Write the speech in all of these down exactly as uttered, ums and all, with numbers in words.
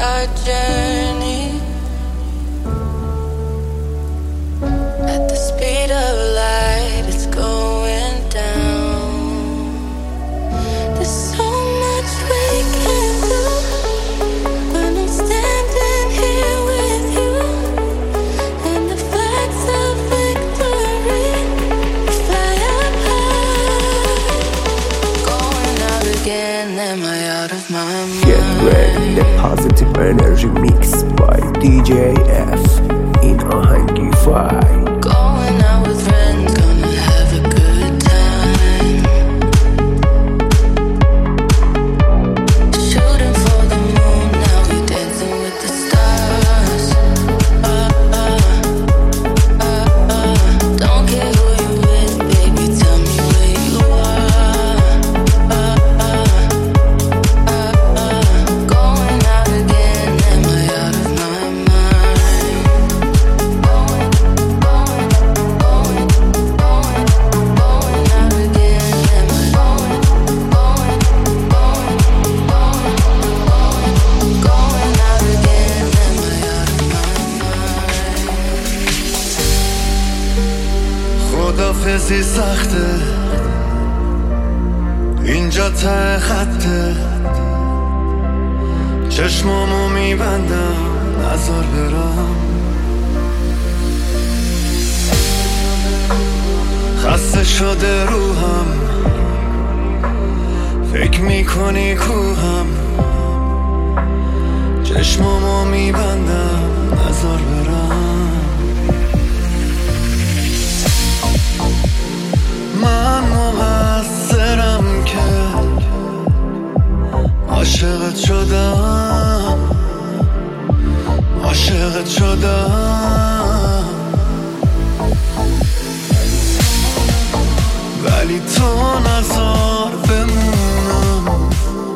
our journey at the speed of light. It's going down. There's so much we can do when I'm standing here with you, and the flags of victory fly up high. Going out again, am I out of my mind? Get ready, the positive energy mix by D J F in Ahangi Fai. Going out with friends, gonna have a good time. Shooting for the moon, now we dancing with the stars. Uh, uh, uh, uh. Don't care who you with, baby, tell me where you are. Uh, uh, uh, uh. Going out again, am I out of my mind? Going, going, going, going, going out again, am I going, going, going, going, going, going out again, am I out of my mind? خدافزی سخته اینجا ته خطه چشمامو میبندم نظر برم خسته شده روحم فکر میکنی کوهم چشمامو میبندم نظر برم من مقصرم که عاشقت شدم عاشقت شدم ولی تو نذار بمونم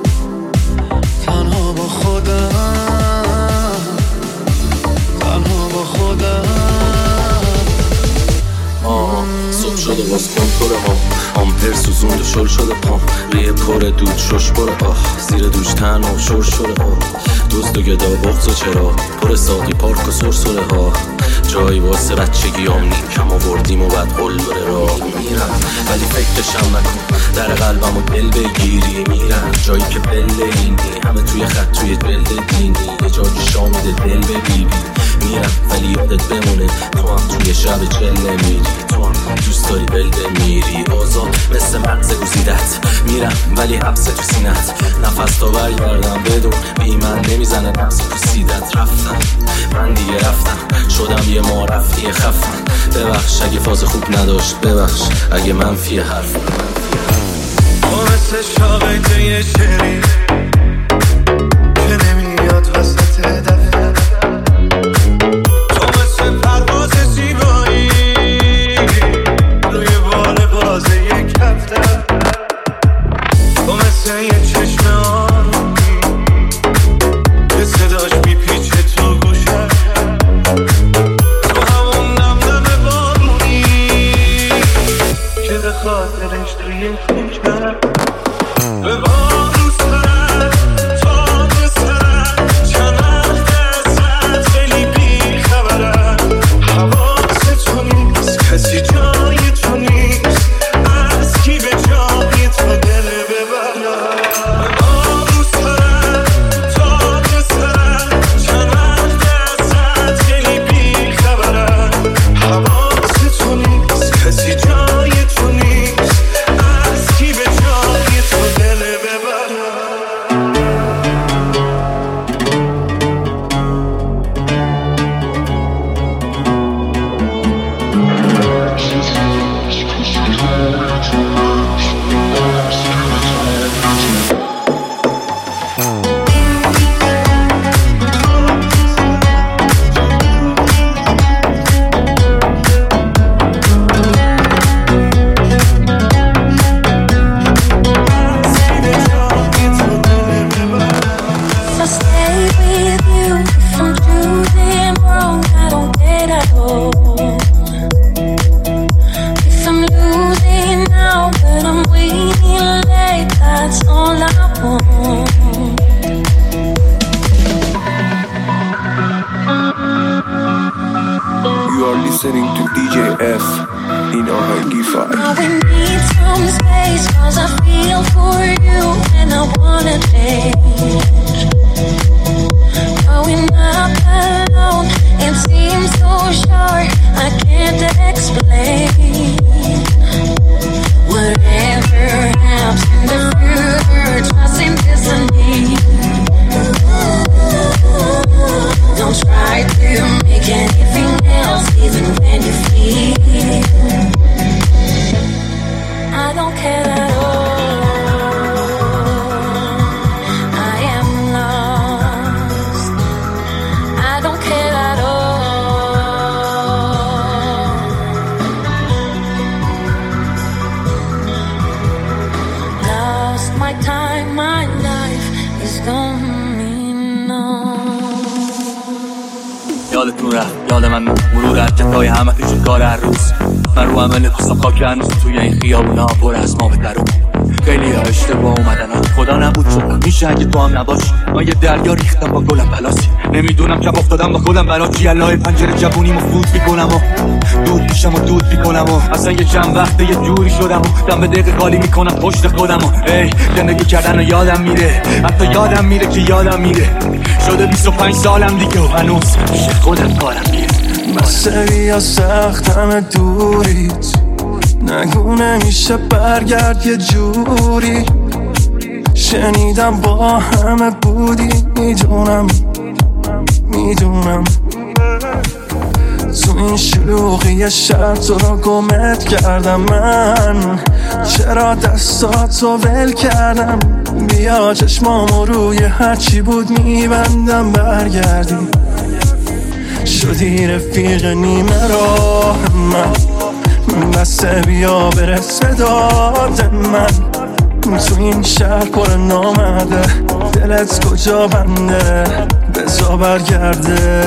تنها با خودم تنها با خودم آه صبح شده باز کنتور ما آمپر سوزونده شل شده پام ریه پر دود شش بره آه زیر دوش تن و شور شده آه دوست و گدا بغض و چرا پر ساقی پارک و سرسره ها جایی واسه بچگی هم نیم کم آوردیم و بعد قل بره را میرم ولی فکرشم نکن در قلبم و دل بگیری میرم جایی که بله اینی همه توی خط توی دل دینی یه جایی شامیده دل ببیبی میرم ولی یادت بمونه تو هم توی شب چله میری تو هم دوست داری بل بمیری آزاد مثل مغز گزیدت میرم ولی حبس تو سینت نفس تا برگردم بدون بی من نمیزنه نفس تو سیدت رفتم من دیگه رفتم شدم یه معرفی خفن ببخش اگه فاز خوب نداشت ببخش اگه منفی حرف تو مثل شاقه یه شعری که نمیاد وسط دفعه تو مثل پرواز زیبایی روی بال بازه یک هفته تو مثل یه چشم آرومی که صداش میپیچه تو گوشه تو همون نم نم بارونی که به خاطرش توی خونه به بارون سرد تا به سرد چند دستت خیلی بی خبرم حواست تو نیست کسی جای تو نیست از کی به جای تو دل ببرم به بارون سرد تا به سرد چند دستت خیلی بی خبرم حواست تو نیست کسی جای تو نیست از کی به جای تو دل ببرم listening to دی جی اف این آهنگی فایل. Now we need some space, cause I feel for you and I wanna change. Growing up alone, it seems so short, I can't explain. Whatever happens in the future, trust in destiny. Don't try to make anything else, even when you feel I don't care at all. I am lost. I don't care at all. Lost my time, my life is gone. یادتون رفت یاد من مرور حرکت‌های همه پیش کار هر روز من رو عمل پسا خاک هنوز توی این خیابونا پر از ما به درون خیلی ها اشتباه اومدن ها خدا نبود شدم میشه اگه تو هم نباشی من یه دریا ریختم با گلم بلاسی نمیدونم کم افتادم با خودم برا چی الهی پنجره جوونی مفروض میکنم و دود میشم و دود میکنم و اصلا یه چند وقته یه جوری شدم و دم به دقیقه خالی میکنم پشت خودم و ای زندگی کردن و یادم میره حتی یادم میره که یادم میره شده بیست و پنج سالم دیگه و هنوز پیش خودم کارم میره بسه یا سختم دوریت نگو نمیشه برگرد یه جوری شنیدم با همه بودی میدونم میدونم تو این شلوغی شب تو رو گمت کردم من چرا دستاتو ول کردم بیا چشمامو روی هرچی بود میبندم برگردی شدی رفیق نیمه راه من بسه بیا برس به داد من تو این شهر پر نامده دلت کجا بنده بزا برگرده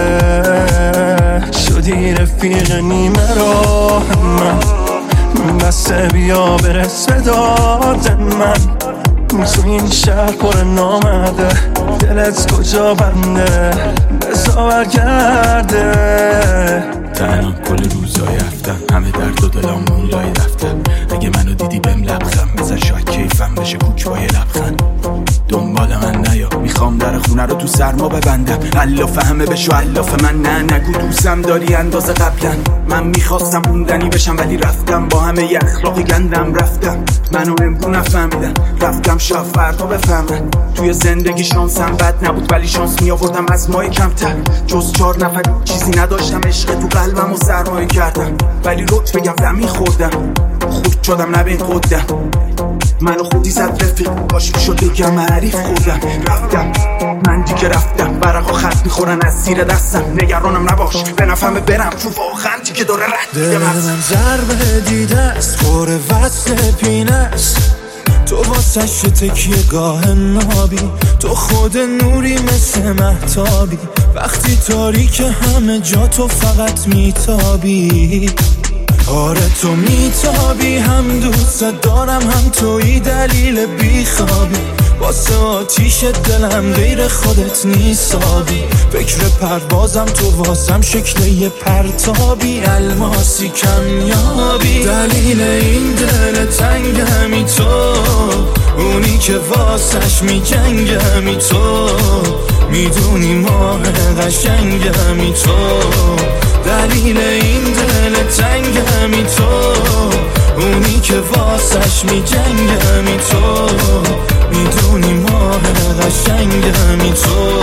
شدی رفیق نیمه راه من بسه بیا برس به داد من تو این شهر پر نامده دلت کجا بنده بزا برگرده تنها کل روزای هفتم همه درد و دلامون لای دفتر اگه منو دیدی بهم لبخند بزن شاید کیفم بشه کوک با یه لبخند دنبال من نیا میخوام در خونه رو تو سرما ببندم الاف همه بشو الاف من نه نگو دوستم داری اندازه قبلا من میخواستم موندنی بشم ولی رفتم با همه ی اخلاقی گندم رفتم منو امرو نفهمیدن رفتم شاید فردا بفهمن توی زندگی شانسم بد نبود ولی شانس میآوردم از مای کمتر جز چار نفر چیزی نداشتم عشق تو قلبم و سرمایه کردم ولی روت بگم دمی خوردم خود شدم نبین خودم منو خودی زد رفیق باشی شد بگم عریف خوردم رفتم من دیگه رفتم برقا خط میخورن از زیر دستم نگرانم نباش به نفهمه برم چون واقعا دیگه داره رد دیدم دل من ضربه دیده است خوره وصل پینه است تو واسش تکیه گاه نابی تو خود نوری مثل مهتابی وقتی تاریک همه جا تو فقط میتابی آره تو میتابی هم دوست دارم هم توی دلیل بیخوابی واسه آتیش دلم غیر خودت نیسابی فکر پروازم تو واسم شکل یه پرتابی الماسی کمیابی دلیل این دل تنگمی تو اونی که واسش میجنگمی تو میدونی ماه قشنگمی تو دلیل این دل تنگمی تو اونی که واسش میجنگمی تو میدونی ماه قشنگمی تو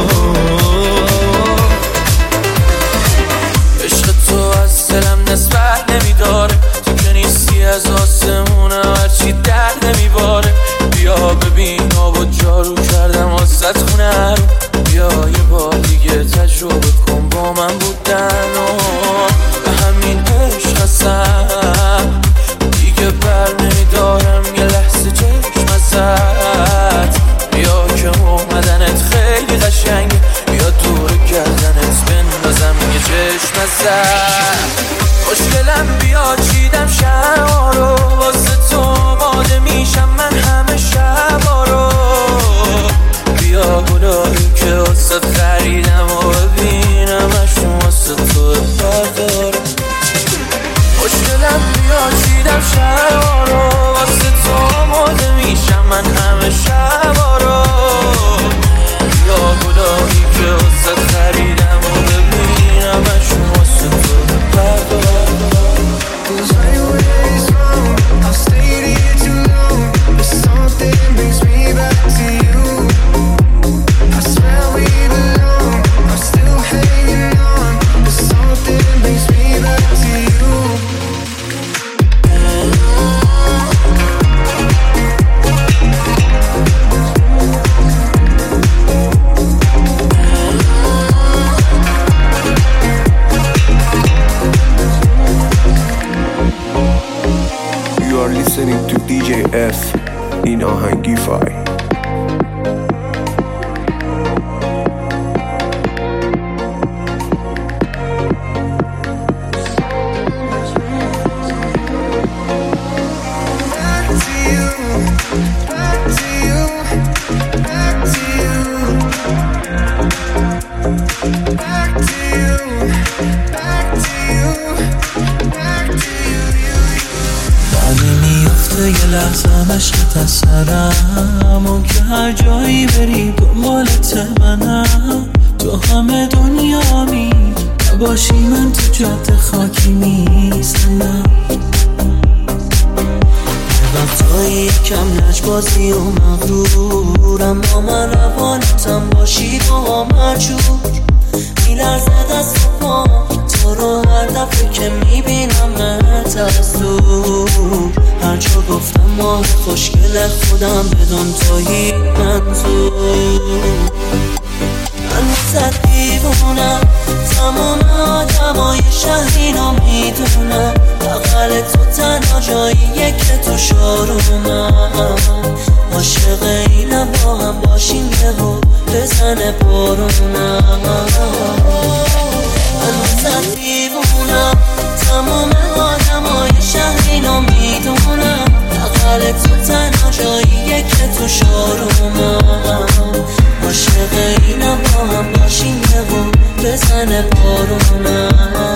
عشق تو از دلم نسبت نمیداره تو که نیستی از آسمونه هرچی در نمیباره بیا ببین آب و جارو کردم واسه خونه رو بیا یه بار دیگه تجربه کن با من بودن و به همین عشق هستم دیگه بر نمیدارم یه لحظه چشم ازم آهنگی فای. یه لحظه مشقت از سرم و که هر جایی بری دنبالت منم. تو همه دنیامی نباشی من تو جاده خاکی میزنم. وقتایی کم لجبازی و مغرورم با من روانتم باشی با مجور میلرزه دست و پا تو رو هر دفعه که میبینمت از دور. هر جا گفتم ماه خوشگل خودم بدون تویی منظور. من واسه دیوونم تمام آدمای شهر اینو میدونم. بغل تو تنها جاییه که تو شارومم. عاشق اینم با هم باشیم یهو بزنه بارونم. من واسه دیوونم تمام آدمای شهر اینو میدونم. بغل تو تنها جاییه که تو شارومم. عاشق اینم با هم باشیم یهو بزنه بارونم.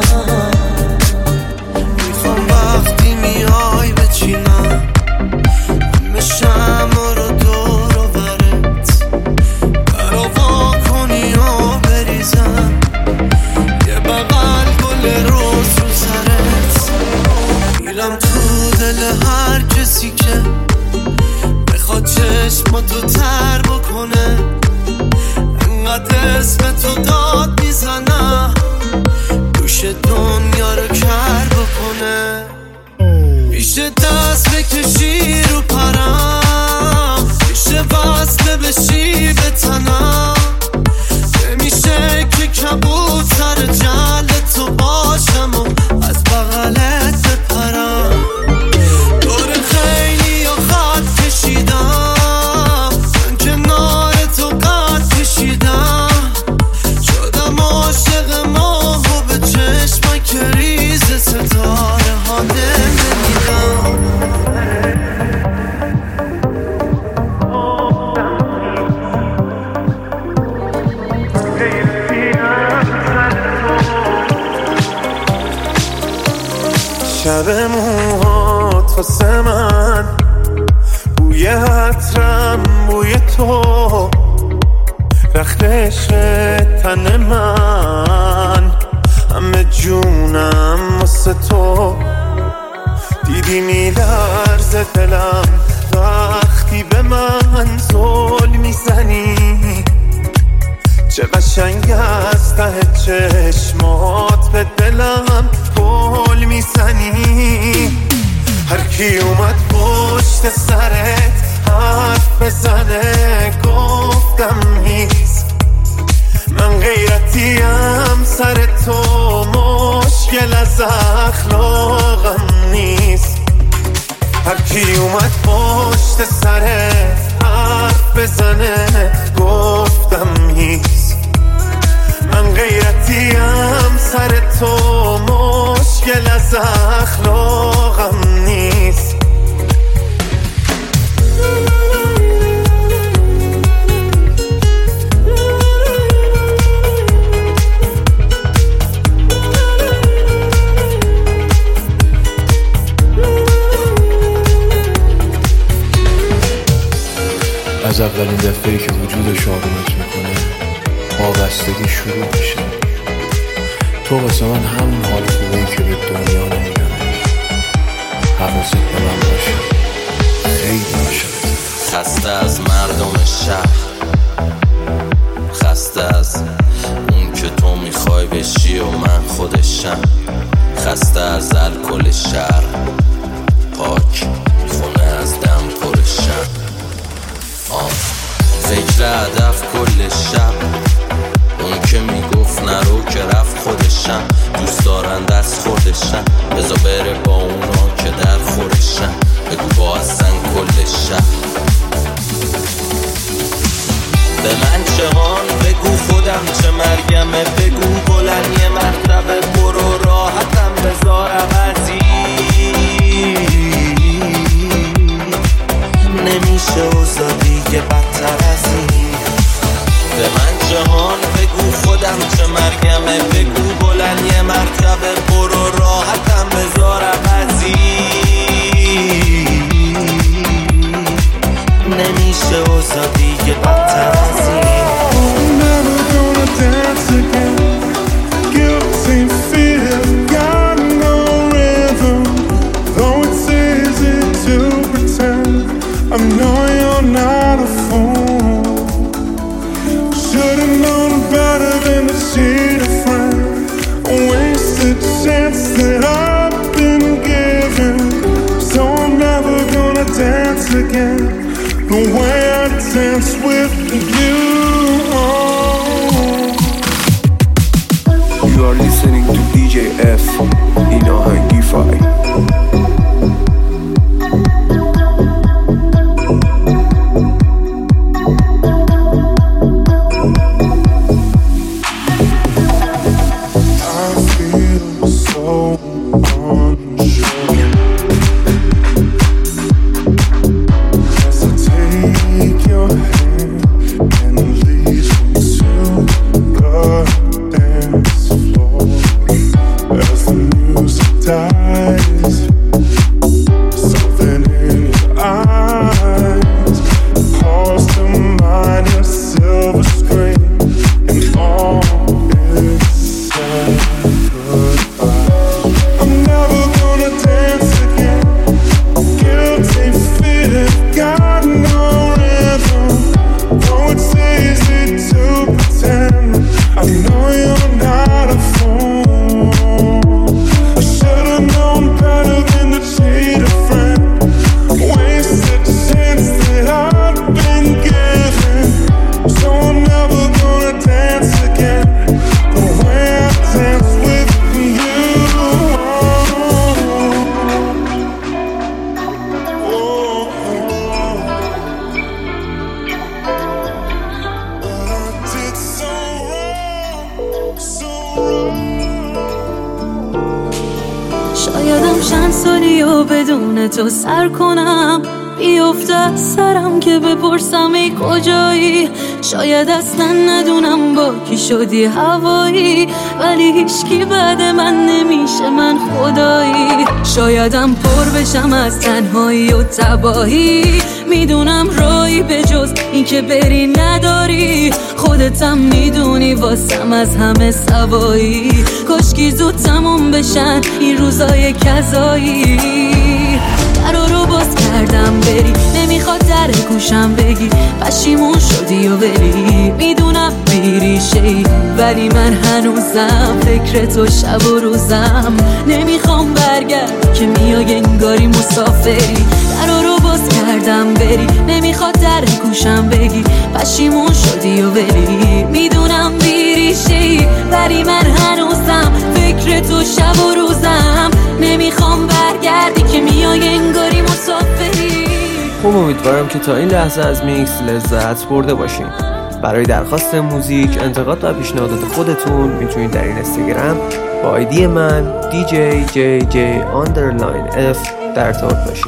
میخوام وقتی میای بچینم همه شمع رو دور و برت برا کنی و بریزم یه بغل گل روز رو سرت. میرم تو دل هر کسی که بخواد چشماتو تر بکنه. انقدر اسم تو داد میزنم دوش دنیا رو کر بکنه. میشه دست بکشی رو پرم میشه وصله بشی به تنم. نمیشه که کبوتر جل تو باشم و از بغلت بپرم. دور خیلی و خط کشیدم من کنار تو قد کشیدم. شدم عاشق ماه و به چشمک ریز ستاره ها نمیدم. شب موهات واسه من بوی عطرم بوی تو. رخت عشق تن من همه جونم واسه تو. دیدی میلرزه دلم وقتی به من زل میزنی. چه قشنگ از ته چشمات به دلم گل میزنی. هر کی اومد پشت سرت حرف بزنه گفتم نیست. من غیرتیم سر تو مشکل از اخلاقم نیست. هر کی اومد پشت سرت حرف بزنه گفتم نیست. من غیرتیم سر تو مشکل از اخلاقم نیست. از اولین دفعه‌ای که وجودش آرومت میکنه وابستگی شروع میشه. تو واسه من همون حال خوبه‌ای که به دنیا نمیدمش. حواست به من باشه خیلی عاشقت. خسته از مردم شهر، خسته از اون که تو میخوای بشی و من خودشم. خسته از الکل شهر پاک خونه از دم پرشم. آه فکر هدف کل شب اون که میگفت نرو که رفت خودشم. دوست دارن دست خودشم بذار بره با اونا که در خورشم. بگو با اصلا کل شب خودم چه مرگمه بگو بلند یه مرتبه برو راحتم بذار عوضی نمیشه اوضاع دیگه بدتر از این به من جهان بگو خودم چه مرگمه بگو بلند یه مرتبه برو راحتم بذار عوضی نمیشه اوضاع دیگه بدتر از این Never gonna dance again. Guilty fear got no rhythm. Though it's easy to pretend, I know you're not a fool. Should've known better than to cheat a friend. A wasted chance that I've been given. So I'm never gonna dance again the way I dance with you. You are listening to دی جی F in Ahangify. I feel so unsure as I take your hand and lead you to the dance floor. As the music dies, something in your eyes calls to mind your silver screen, and all is said goodbye. I'm never gonna dance again. Guilty feet got no rhythm. Though it's easy to pretend, I know you're not a fool. I should've known better than to cheat a friend. Wasted chance that I've been given. So I'm never gonna dance again the way I dance with you. Oh, but I did so wrong, so wrong. شایدم چند سالی و بدون تو سر کنم بیفته از سرم که بپرسم ای کجایی شاید اصلا ندونم با کی شدی هوایی ولی هیچکی بعد من نمیشه من خدایی شایدم پر بشم از تنهایی و تباهی میدونم رایی به جز این که بری نداری خودتم میدونی واسم از همه سوایی کاشکی زود تموم بشن این روزای کذایی درا رو باز کردم بری نمیخواد در گوشم بگی پشیمون شدی و ولی میدونم بیریشه‌ای ولی من هنوزم فکر تو شب و روزم نمیخوام برگرد که میای انگاری مسافری درا رو باز کردم بری نمیخواد در گوشم بگی پشیمون شدی و ولی میدونم بیریشه‌ای ولی من هنوزم فکر تو شب و روزم نمیخوام برگردی که میای انگاری مسافری خب امیدوارم که تا این لحظه از میکس لذت برده باشین. برای درخواست موزیک، انتقاد و پیشنهادات خودتون میتونید در این اینستاگرام با آیدی من دی جی جی جی آندرلاین اف در ارتباط باشین.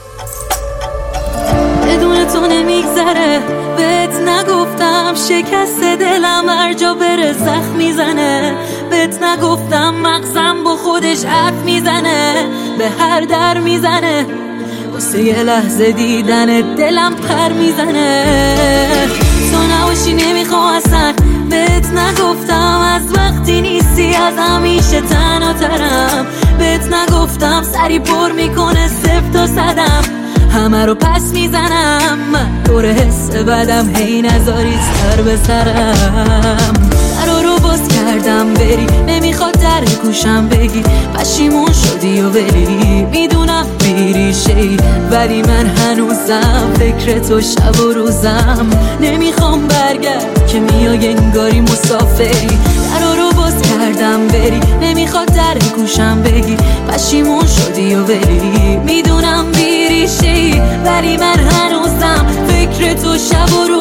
بدون تو نمیگذره بهت نگفتم شکست دلم هر جا بره زخم میزنه بهت نگفتم مغزم با خودش حرف میزنه به هر در میزنه واسه یه لحظه دیدن دلم پر میزنه تو نباشی نمیخوام اصلا بهت نگفتم از وقتی نیستی از همیشه تنها ترم بهت نگفتم سری پر میکنه صفر تا صدم همه رو پس میزنم من دور حس بدم هی نذاری سر به سرم درا رو باز کردم بری نمیخواد در گوشم بگی پشیمون شدی و ولی میدونم بیریشه‌ای ولی من هنوزم فکر تو شب و روزم نمیخوام برگرد که میای انگاری مسافری درا رو باز کردم بری نمیخواد در گوشم بگی پشیمون شدی و ولی میدونم بیریشه‌ای ولی من هنوزم فکر تو شب و